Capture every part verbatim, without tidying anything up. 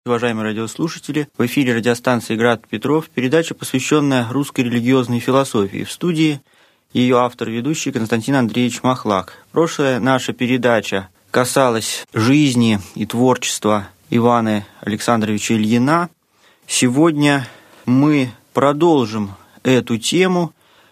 Уважаемые радиослушатели, в эфире радиостанции «Град Петров» передача, посвященная русской религиозной философии. В студии ее автор-ведущий Константин Андреевич Махлак. Прошлая наша передача касалась жизни и творчества Ивана Александровича Ильина. Сегодня мы продолжим эту тему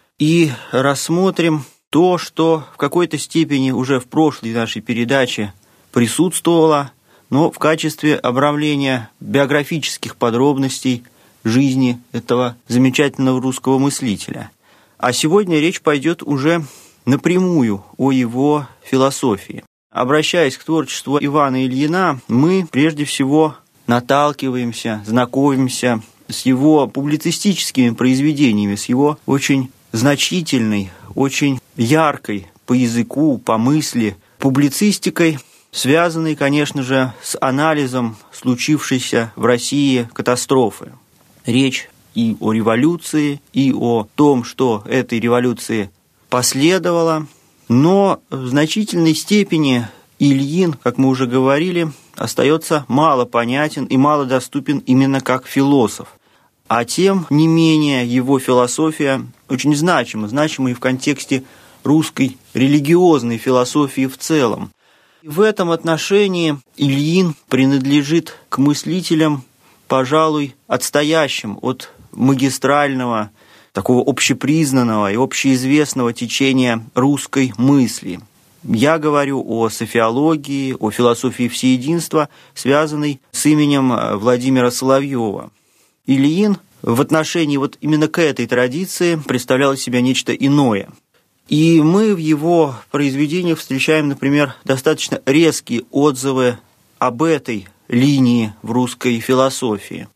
и рассмотрим то, что в какой-то степени уже в прошлой нашей передаче присутствовало, но в качестве обрамления биографических подробностей жизни этого замечательного русского мыслителя. А сегодня речь пойдет уже напрямую о его философии. Обращаясь к творчеству Ивана Ильина, мы прежде всего наталкиваемся, знакомимся с его публицистическими произведениями, с его очень значительной, очень яркой по языку, по мысли публицистикой, связанной, конечно же, с анализом случившейся в России катастрофы. Речь и о революции, и о том, что этой революции последовало, но в значительной степени Ильин, как мы уже говорили, остается мало понятен и мало доступен именно как философ. А тем не менее его философия очень значима, значима и в контексте русской религиозной философии в целом. В этом отношении Ильин принадлежит к мыслителям, пожалуй, отстоящим от магистрального, такого общепризнанного и общеизвестного течения русской мысли. Я говорю о софиологии, о философии всеединства, связанной с именем Владимира Соловьева. Ильин в отношении вот именно к этой традиции представлял из себя нечто иное. И мы в его произведениях встречаем, например, достаточно резкие отзывы об этой линии в русской философии.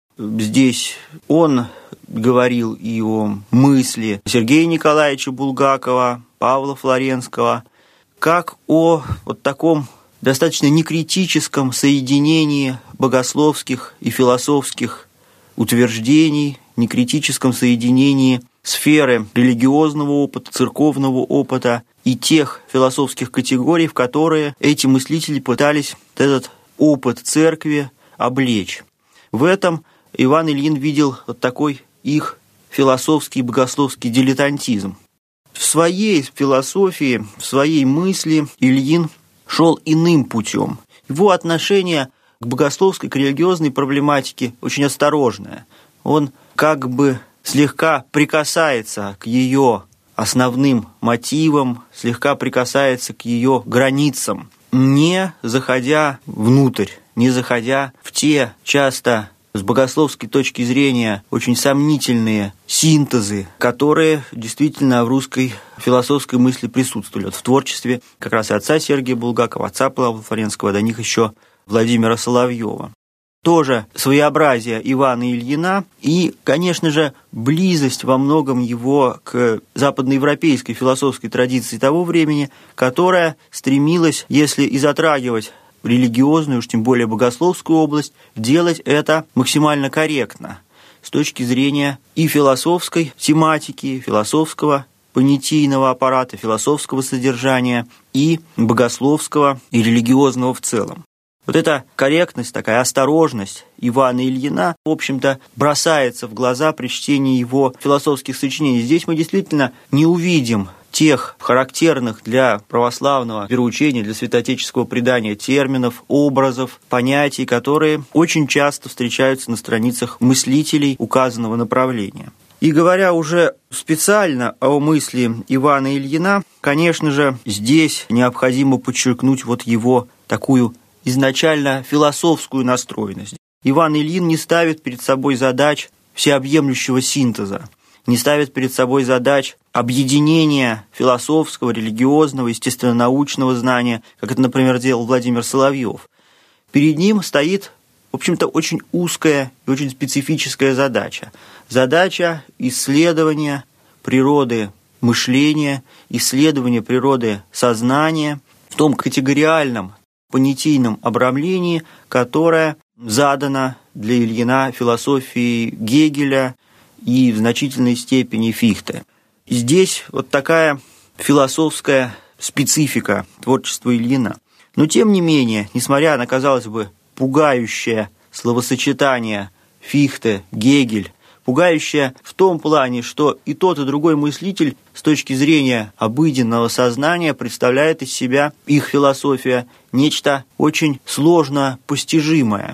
Здесь он говорил и о мысли Сергея Николаевича Булгакова, Павла Флоренского, как о вот таком достаточно некритическом соединении богословских и философских утверждений, некритическом соединении сферы религиозного опыта, церковного опыта и тех философских категорий, в которые эти мыслители пытались этот опыт церкви облечь. В этом Иван Ильин видел вот такой их философский и богословский дилетантизм. В своей философии, в своей мысли Ильин шел иным путем. Его отношение к богословской, к религиозной проблематике очень осторожное. Он как бы слегка прикасается к ее основным мотивам, слегка прикасается к ее границам, не заходя внутрь, не заходя в те часто с богословской точки зрения очень сомнительные синтезы, которые действительно в русской философской мысли присутствовали. Вот в творчестве как раз и отца Сергия Булгакова, отца Павла Флоренского, до них еще Владимира Соловьева. Тоже своеобразие Ивана Ильина и, конечно же, близость во многом его к западноевропейской философской традиции того времени, которая стремилась, если и затрагивать религиозную, уж тем более богословскую область, делать это максимально корректно с точки зрения и философской тематики, философского понятийного аппарата, философского содержания и богословского и религиозного в целом. Вот эта корректность, такая осторожность Ивана Ильина, в общем-то, бросается в глаза при чтении его философских сочинений. Здесь мы действительно не увидим тех характерных для православного вероучения, для святоотеческого предания терминов, образов, понятий, которые очень часто встречаются на страницах мыслителей указанного направления. И говоря уже специально о мысли Ивана Ильина, конечно же, здесь необходимо подчеркнуть вот его такую изначально философскую настроенность. Иван Ильин не ставит перед собой задач всеобъемлющего синтеза, не ставит перед собой задач объединения философского, религиозного, естественно-научного знания, как это, например, делал Владимир Соловьев. Перед ним стоит, в общем-то, очень узкая и очень специфическая задача. Задача исследования природы мышления, исследования природы сознания в том категориальном, понятийном обрамлении, которое задано для Ильина философией Гегеля и в значительной степени Фихте. Здесь вот такая философская специфика творчества Ильина. Но тем не менее, несмотря на, казалось бы, пугающее словосочетание Фихте, Гегель, пугающее в том плане, что и тот, и другой мыслитель с точки зрения обыденного сознания представляет из себя, их философия, нечто очень сложно постижимое,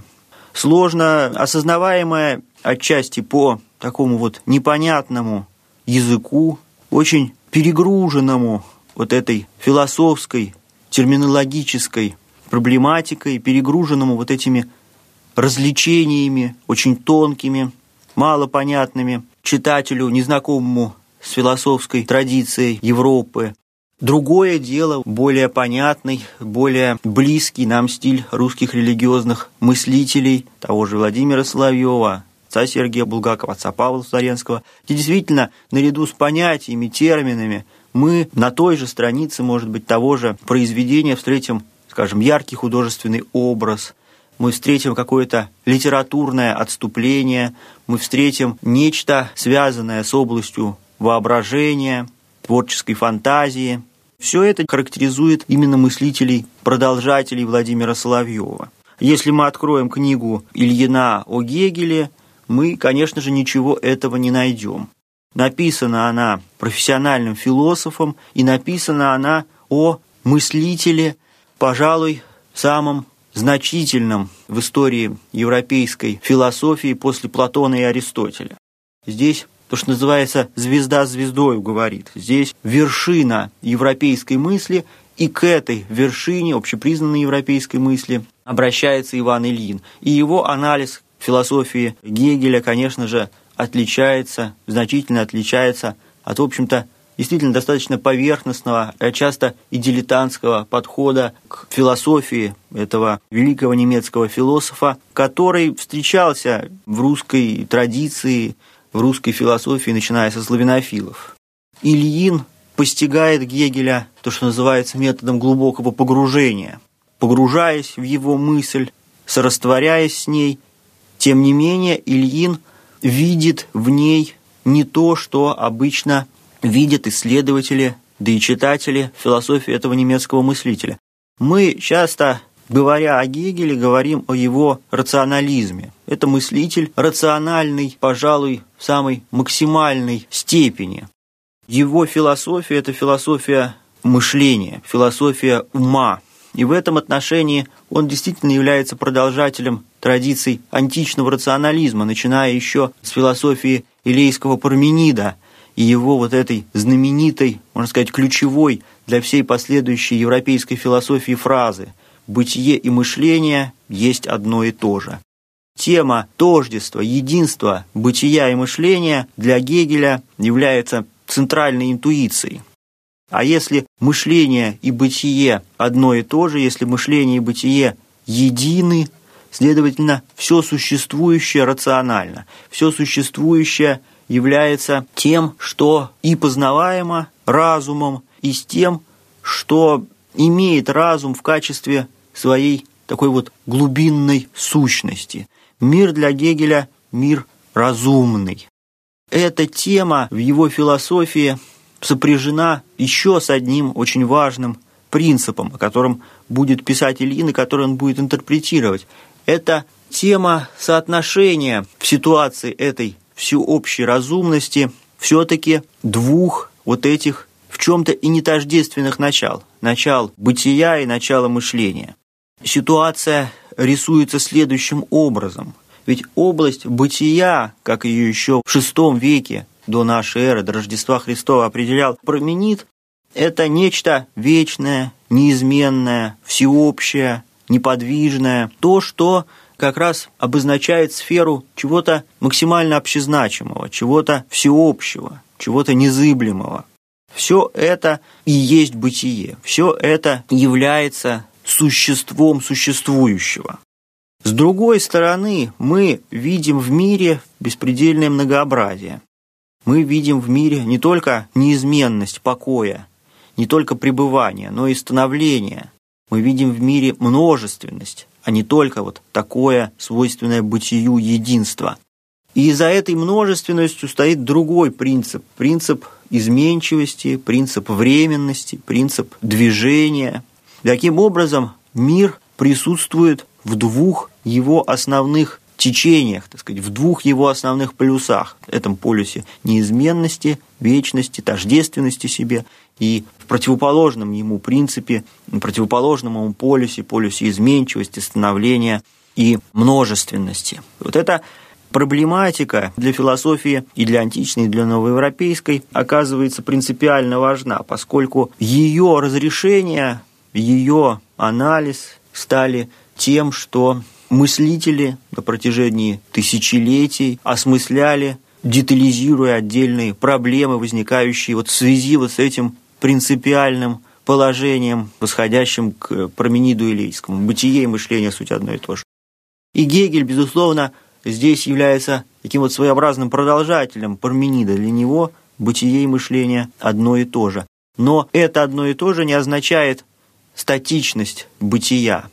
сложно осознаваемое отчасти по такому вот непонятному языку, очень перегруженному вот этой философской, терминологической проблематикой, перегруженному вот этими развлечениями, очень тонкими, малопонятными читателю, незнакомому с философской традицией Европы. Другое дело, более понятный, более близкий нам стиль русских религиозных мыслителей, того же Владимира Соловьева, отца Сергия Булгакова, отца Павла Флоренского, где действительно наряду с понятиями, терминами мы на той же странице, может быть, того же произведения встретим, скажем, яркий художественный образ, мы встретим какое-то литературное отступление, мы встретим нечто, связанное с областью воображения, творческой фантазии. Все это характеризует именно мыслителей, продолжателей Владимира Соловьева. Если мы откроем книгу Ильина о Гегеле, мы, конечно же, ничего этого не найдем. Написана она профессиональным философом, и написана она о мыслителе, пожалуй, самом значительном в истории европейской философии после Платона и Аристотеля. Здесь то, что называется «звезда звездою» говорит. Здесь вершина европейской мысли, и к этой вершине общепризнанной европейской мысли обращается Иван Ильин. И его анализ философии Гегеля, конечно же, отличается, значительно отличается от, в общем-то, действительно достаточно поверхностного, а часто и дилетантского подхода к философии этого великого немецкого философа, который встречался в русской традиции, в русской философии, начиная со славянофилов. Ильин постигает Гегеля, то, что называется, методом глубокого погружения, погружаясь в его мысль, сорастворяясь с ней. Тем не менее, Ильин видит в ней не то, что обычно видят исследователи, да и читатели философии этого немецкого мыслителя. Мы часто, говоря о Гегеле, говорим о его рационализме. Это мыслитель рациональный, пожалуй, в самой максимальной степени. Его философия – это философия мышления, философия ума. И в этом отношении он действительно является продолжателем традиций античного рационализма, начиная еще с философии Илейского Парменида и его вот этой знаменитой, можно сказать, ключевой для всей последующей европейской философии фразы «бытие и мышление есть одно и то же». Тема тождества, единства бытия и мышления для Гегеля является центральной интуицией. А если мышление и бытие одно и то же, если мышление и бытие едины, следовательно, все существующее рационально, все существующее является тем, что и познаваемо разумом, и с тем, что имеет разум в качестве своей такой вот глубинной сущности. Мир для Гегеля – мир разумный. Эта тема в его философии сопряжена еще с одним очень важным принципом, о котором будет писать Ильин и который он будет интерпретировать. Это тема соотношения в ситуации этой всеобщей разумности все-таки двух вот этих в чем-то и не тождественных начал. Начал бытия и начала мышления. Ситуация рисуется следующим образом. Ведь область бытия, как ее еще в шестом веке до нашей эры, до Рождества Христова определял Парменид, это нечто вечное, неизменное, всеобщее, неподвижное, то, что как раз обозначает сферу чего-то максимально общезначимого, чего-то всеобщего, чего-то незыблемого. Все это и есть бытие, все это является существом существующего. С другой стороны, мы видим в мире беспредельное многообразие. Мы видим в мире не только неизменность покоя, не только пребывание, но и становление. Мы видим в мире множественность, а не только вот такое свойственное бытию единство. И за этой множественностью стоит другой принцип. Принцип изменчивости, принцип временности, принцип движения. Таким образом, мир присутствует в двух его основных течениях, так сказать, в двух его основных полюсах. В этом полюсе неизменности, вечности, тождественности себе, и в противоположном ему принципе, противоположном ему полюсе, полюсе изменчивости, становления и множественности. Вот эта проблематика для философии и для античной, и для новоевропейской оказывается принципиально важна, поскольку ее разрешение, ее анализ стали тем, что мыслители на протяжении тысячелетий осмысляли, детализируя отдельные проблемы, возникающие вот в связи вот с этим принципиальным положением, восходящим к Пармениду Элейскому. Бытие и мышление – суть одно и то же. И Гегель, безусловно, здесь является таким вот своеобразным продолжателем Парменида. Для него бытие и мышление одно и то же. Но это одно и то же не означает статичность бытия,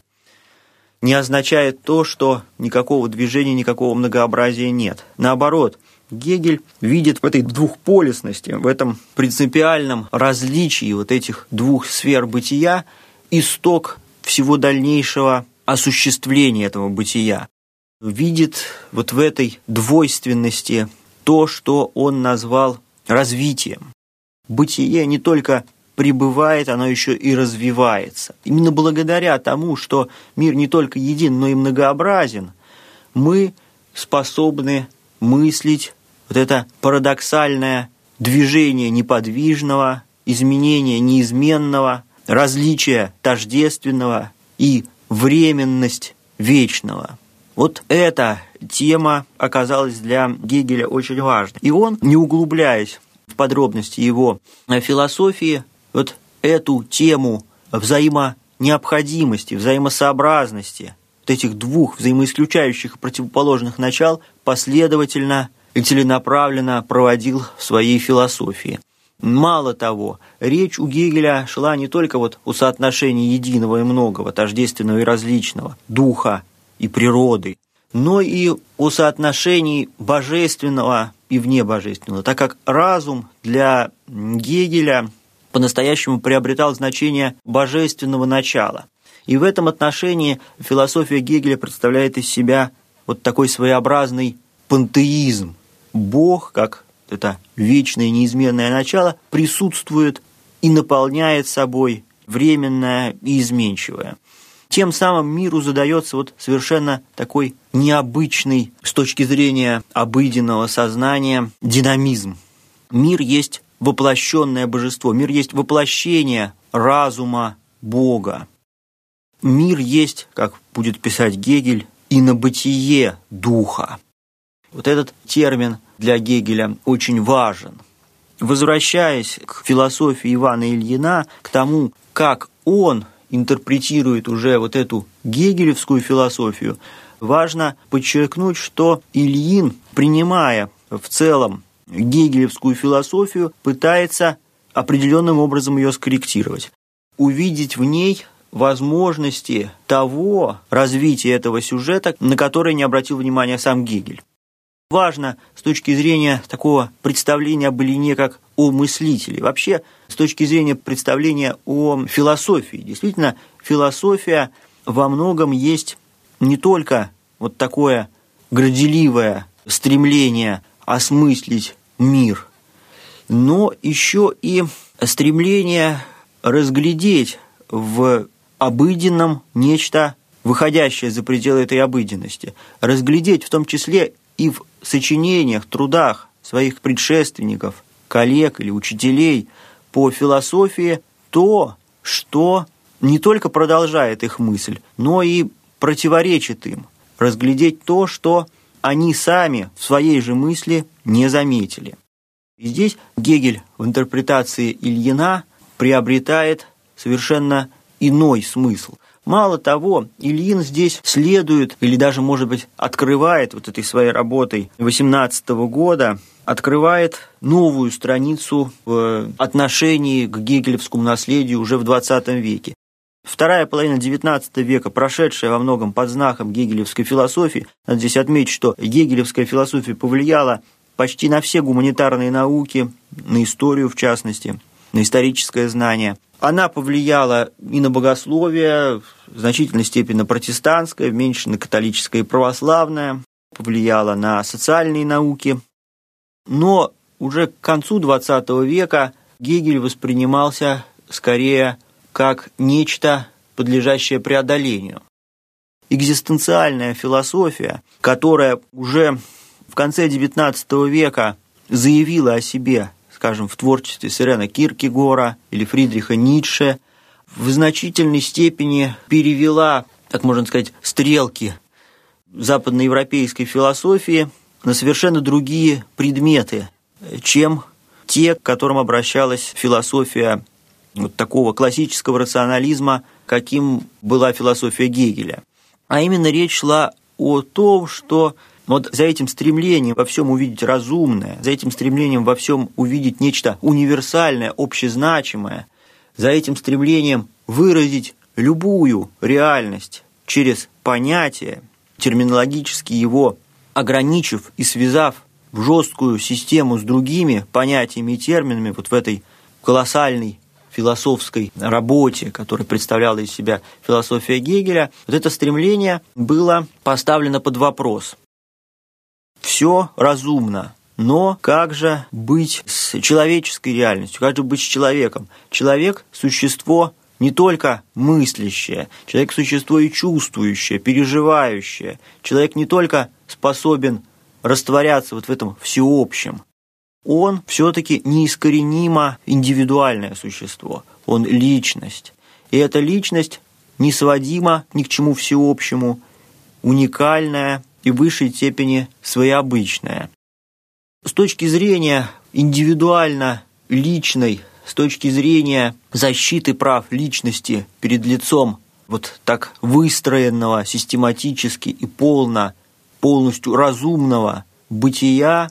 не означает то, что никакого движения, никакого многообразия нет. Наоборот, Гегель видит в этой двухполюсности, в этом принципиальном различии вот этих двух сфер бытия исток всего дальнейшего осуществления этого бытия. Видит вот в этой двойственности то, что он назвал развитием. Бытие не только пребывает, оно еще и развивается. Именно благодаря тому, что мир не только един, но и многообразен, мы способны мыслить вот это парадоксальное движение неподвижного, изменение неизменного, различие тождественного и временность вечного. Вот эта тема оказалась для Гегеля очень важной. И он, не углубляясь в подробности его философии, вот эту тему взаимонеобходимости, взаимосообразности вот этих двух взаимоисключающих и противоположных начал последовательно и целенаправленно проводил в своей философии. Мало того, речь у Гегеля шла не только вот о соотношении единого и многого, тождественного и различного, духа и природы, но и о соотношении божественного и внебожественного, так как разум для Гегеля по-настоящему приобретал значение божественного начала. И в этом отношении философия Гегеля представляет из себя вот такой своеобразный пантеизм. Бог, как это вечное неизменное начало, присутствует и наполняет собой временное и изменчивое. Тем самым миру задается вот совершенно такой необычный с точки зрения обыденного сознания динамизм. Мир есть воплощенное божество, мир есть воплощение разума Бога. Мир есть, как будет писать Гегель, инобытие духа. Вот этот термин для Гегеля очень важен. Возвращаясь к философии Ивана Ильина, к тому, как он интерпретирует уже вот эту гегелевскую философию, важно подчеркнуть, что Ильин, принимая в целом гегелевскую философию, пытается определенным образом ее скорректировать, увидеть в ней возможности того развития этого сюжета, на который не обратил внимания сам Гегель. Важно с точки зрения такого представления об Ильине как о мыслителе. Вообще, с точки зрения представления о философии. Действительно, философия во многом есть не только вот такое горделивое стремление осмыслить мир, но еще и стремление разглядеть в обыденном нечто, выходящее за пределы этой обыденности, разглядеть в том числе и в сочинениях, трудах своих предшественников, коллег или учителей по философии то, что не только продолжает их мысль, но и противоречит им, разглядеть то, что они сами в своей же мысли не заметили. И здесь Гегель в интерпретации Ильина приобретает совершенно иной смысл. Мало того, Ильин здесь следует, или даже, может быть, открывает вот этой своей работой восемнадцатого года, открывает новую страницу в отношении к гегелевскому наследию уже в двадцатом веке. Вторая половина девятнадцатого века, прошедшая во многом под знаком гегелевской философии, надо здесь отметить, что гегелевская философия повлияла почти на все гуманитарные науки, на историю в частности. на историческое знание. Она повлияла и на богословие, в значительной степени на протестантское, в меньшей на католическое и православное, повлияла на социальные науки. Но уже к концу двадцатого века Гегель воспринимался скорее как нечто, подлежащее преодолению. Экзистенциальная философия, которая уже в конце девятнадцатого века заявила о себе, скажем, в творчестве Сорена Киркегора или Фридриха Ницше, в значительной степени перевела, так можно сказать, стрелки западноевропейской философии на совершенно другие предметы, чем те, к которым обращалась философия вот такого классического рационализма, каким была философия Гегеля. А именно речь шла о том, что вот за этим стремлением во всем увидеть разумное, за этим стремлением во всем увидеть нечто универсальное, общезначимое, за этим стремлением выразить любую реальность через понятие, терминологически его ограничив и связав в жесткую систему с другими понятиями и терминами, вот в этой колоссальной философской работе, которая представляла из себя философия Гегеля, вот это стремление было поставлено под вопрос. Все разумно, но как же быть с человеческой реальностью, как же быть с человеком? Человек – существо не только мыслящее, человек – существо и чувствующее, переживающее. Человек не только способен растворяться вот в этом всеобщем, он все-таки неискоренимо индивидуальное существо, он личность. И эта личность несводима ни к чему всеобщему, уникальная и в высшей степени своеобычная. С точки зрения индивидуально личной, с точки зрения защиты прав личности перед лицом вот так выстроенного систематически и полно, полностью разумного бытия,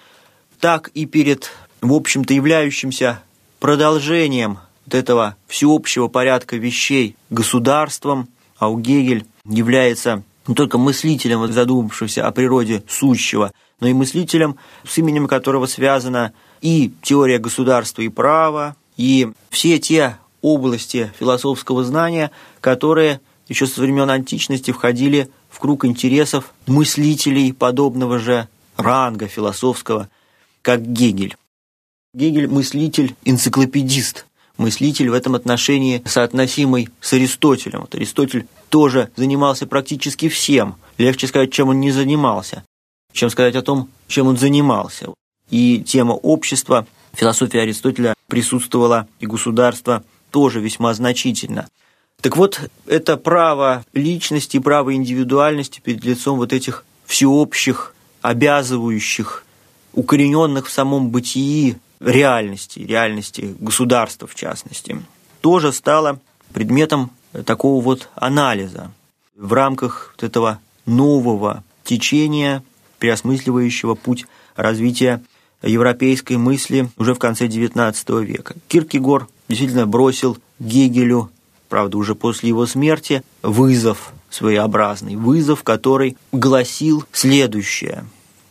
так и перед, в общем-то, являющимся продолжением вот этого всеобщего порядка вещей государством, а у Гегель является не только мыслителем, задумавшимся о природе сущего, но и мыслителем, с именем которого связана и теория государства и права, и все те области философского знания, которые еще со времен античности входили в круг интересов мыслителей подобного же ранга философского, как Гегель. Гегель – мыслитель-энциклопедист, мыслитель в этом отношении соотносимый с Аристотелем. Вот Аристотель тоже занимался практически всем. Легче сказать, чем он не занимался, чем сказать о том, чем он занимался. И тема общества, философия Аристотеля присутствовала, и государство тоже весьма значительно. Так вот, это право личности, право индивидуальности перед лицом вот этих всеобщих, обязывающих, укорененных в самом бытии реальности, реальности государства в частности, тоже стало предметом такого вот анализа в рамках вот этого нового течения, переосмысливающего путь развития европейской мысли уже в конце девятнадцатого века. Киркегор действительно бросил Гегелю, правда, уже после его смерти, вызов своеобразный, вызов, который гласил следующее: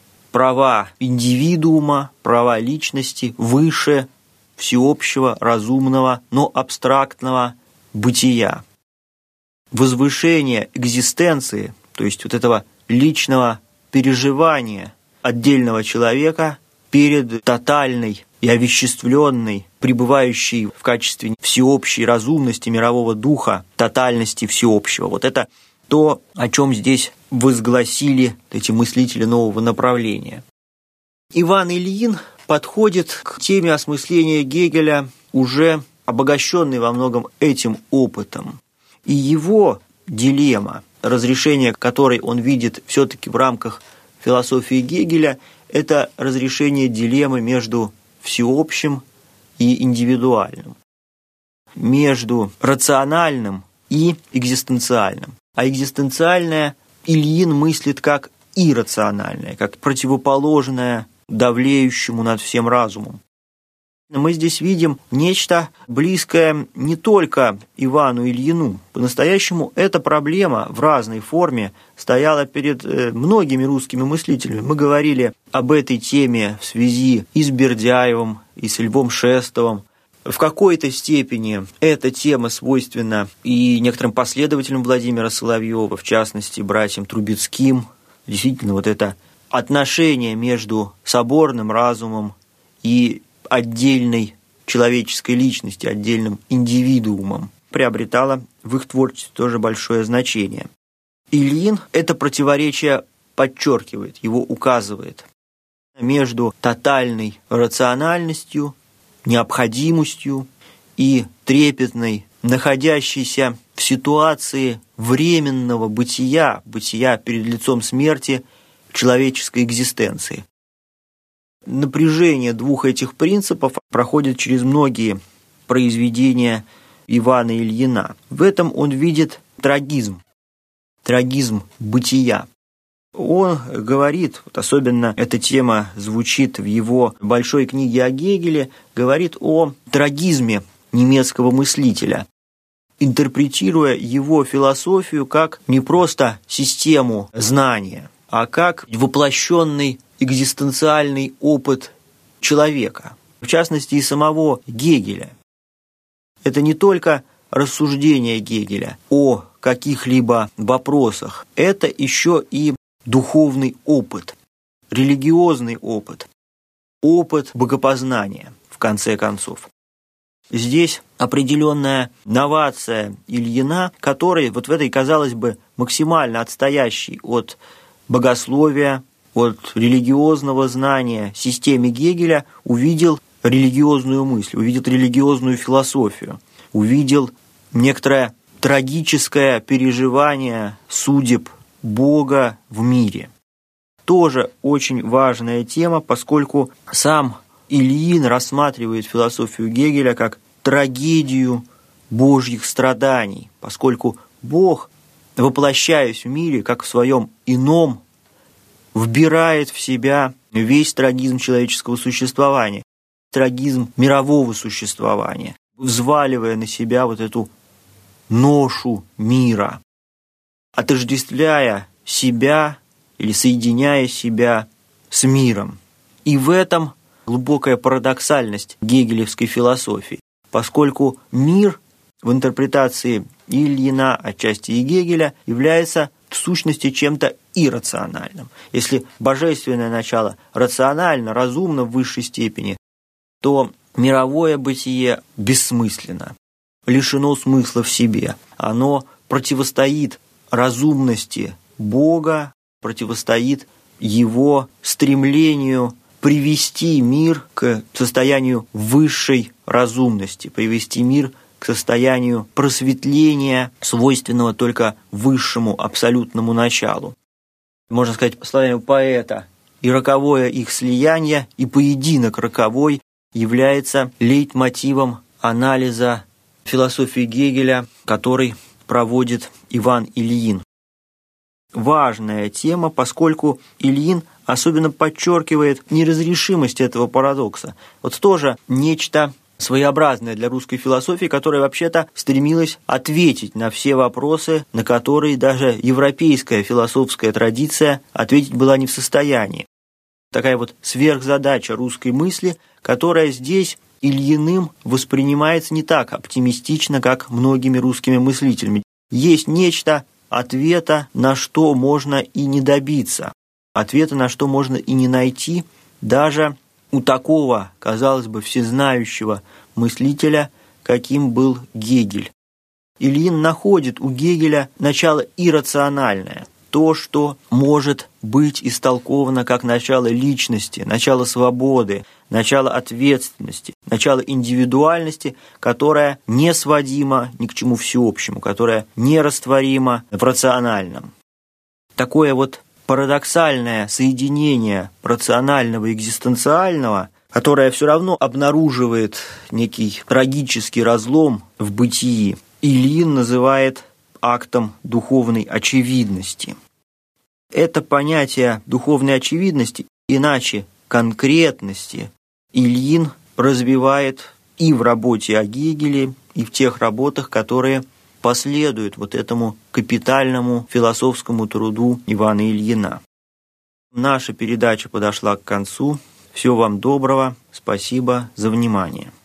права индивидуума, права личности выше всеобщего, разумного, но абстрактного бытия. Возвышение экзистенции, то есть вот этого личного переживания отдельного человека перед тотальной и овеществленной, пребывающей в качестве всеобщей разумности мирового духа, тотальности всеобщего. Вот это то, о чем здесь возгласили эти мыслители нового направления. Иван Ильин подходит к теме осмысления Гегеля, уже обогащенный во многом этим опытом. И его дилемма, разрешение которой он видит все-таки в рамках философии Гегеля, это разрешение дилеммы между всеобщим и индивидуальным, между рациональным и экзистенциальным. А экзистенциальное Ильин мыслит как иррациональное, как противоположное давлеющему над всем разумом. Мы здесь видим нечто близкое не только Ивану Ильину. По-настоящему эта проблема в разной форме стояла перед многими русскими мыслителями. Мы говорили об этой теме в связи и с Бердяевым, и с Львом Шестовым, В какой-то степени эта тема свойственна и некоторым последователям Владимира Соловьева, в частности, братьям Трубецким. Действительно, вот это отношение между соборным разумом и отдельной человеческой личностью, отдельным индивидуумом приобретало в их творчестве тоже большое значение. Ильин это противоречие подчеркивает, его указывает между тотальной рациональностью, необходимостью и трепетной, находящейся в ситуации временного бытия, бытия перед лицом смерти человеческой экзистенции. Напряжение двух этих принципов проходит через многие произведения Ивана Ильина. В этом он видит трагизм, трагизм бытия. Он говорит, вот особенно эта тема звучит в его большой книге о Гегеле, говорит о трагизме немецкого мыслителя, интерпретируя его философию как не просто систему знания, а как воплощенный экзистенциальный опыт человека, в частности и самого Гегеля. Это не только рассуждение Гегеля о каких-либо вопросах, это еще и духовный опыт, религиозный опыт, опыт богопознания, в конце концов. Здесь определенная новация Ильина, который вот в этой, казалось бы, максимально отстоящей от богословия, от религиозного знания системе Гегеля увидел религиозную мысль, увидел религиозную философию, увидел некоторое трагическое переживание судеб Бога в мире. Тоже очень важная тема, поскольку сам Ильин рассматривает философию Гегеля как трагедию Божьих страданий, поскольку Бог, воплощаясь в мире, как в своем ином, вбирает в себя весь трагизм человеческого существования, трагизм мирового существования, взваливая на себя вот эту ношу мира, отождествляя себя или соединяя себя с миром. И в этом глубокая парадоксальность гегелевской философии, поскольку мир в интерпретации Ильина, отчасти и Гегеля, является в сущности чем-то иррациональным. Если божественное начало рационально, разумно в высшей степени, то мировое бытие бессмысленно, лишено смысла в себе. Оно противостоит разумности Бога, противостоит его стремлению привести мир к состоянию высшей разумности, привести мир к состоянию просветления, свойственного только высшему абсолютному началу. Можно сказать, словами поэта, и роковое их слияние, и поединок роковой является лейтмотивом анализа философии Гегеля, который проводит Иван Ильин. Важная тема, поскольку Ильин особенно подчеркивает неразрешимость этого парадокса. Вот тоже нечто своеобразное для русской философии, которая вообще-то стремилась ответить на все вопросы, на которые даже европейская философская традиция ответить была не в состоянии. Такая вот сверхзадача русской мысли, которая здесь Ильиным воспринимается не так оптимистично, как многими русскими мыслителями. Есть нечто, ответа на что можно и не добиться, ответа на что можно и не найти даже у такого, казалось бы, всезнающего мыслителя, каким был Гегель. Ильин находит у Гегеля начало иррациональное, то, что может быть истолковано как начало личности, начало свободы, начало ответственности, начало индивидуальности, которое не сводимо ни к чему всеобщему, которое нерастворимо в рациональном. Такое вот парадоксальное соединение рационального и экзистенциального, которое все равно обнаруживает некий трагический разлом в бытии, Ильин называет актом духовной очевидности. Это понятие духовной очевидности, иначе конкретности, Ильин развивает и в работе о Гегеле, и в тех работах, которые последуют вот этому капитальному философскому труду Ивана Ильина. Наша передача подошла к концу. Всего вам доброго. Спасибо за внимание.